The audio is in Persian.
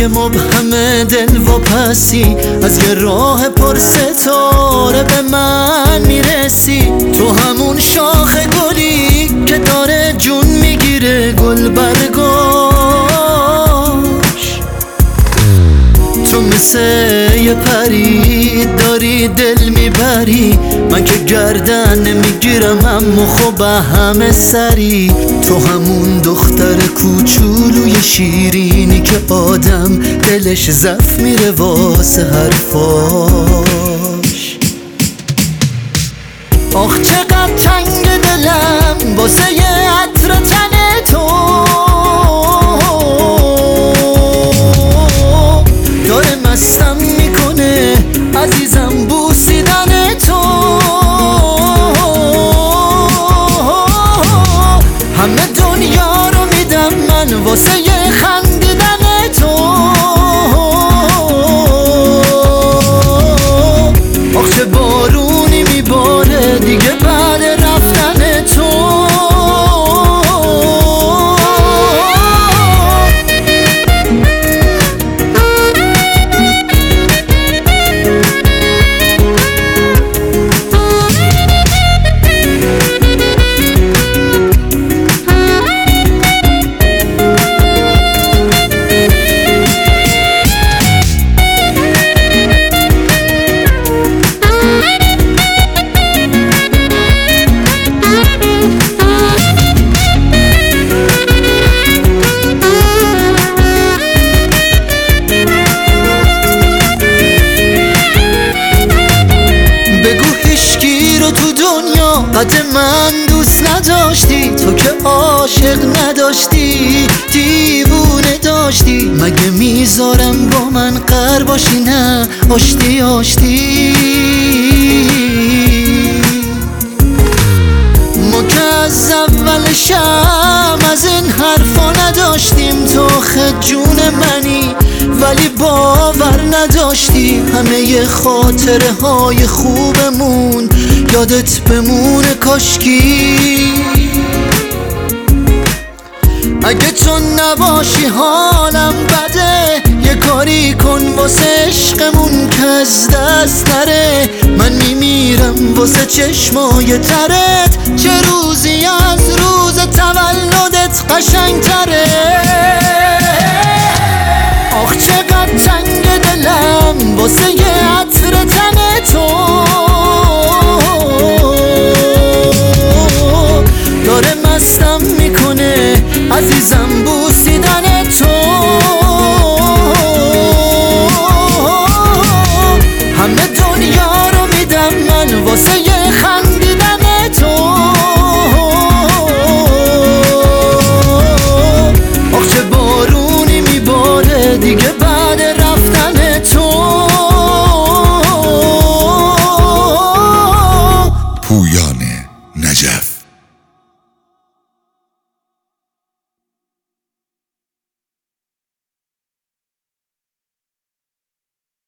یه مبهم دل و پسی، از یه راه پر ستاره به من میرسی. تو همون شاخ گلی که داره جون میگیره گل برگاش. تو مثل یه پری داری دل میبری، من که گردن نمیگیرم اما خب همه سری. تو همون دختر کوچولوی شیرینی که آدم دلش ضعف میره واسه حرفاش. آخ چقدر تنگ دلم واسه یه عطر تن تو، داره مستم میکنه عزیزم بوسیدن تو. همه دنیا رو میدم من واسه یه خندیدن تو. آخ چه بارونی میباره دیگه بعد رفتن تو. قد من دوست نداشتی تو که عاشق نداشتی، دیوونه داشتی. مگه میذارم با من قر باشی؟ نه آشتی آشتی. ما که از اول شم از این حرفا نداشتیم، تو خود جون منی ولی باور نداشتی. همه خاطره های خوبمون یادت بمونه کاشکی. اگه تو نباشی حالم بده، یه کاری کن واسه عشقمون که از دست نره. من میمیرم واسه چشمای ترت، چه روزی از روز تولدت قشنگ تره. آخ چقدر تنگ دلم واسه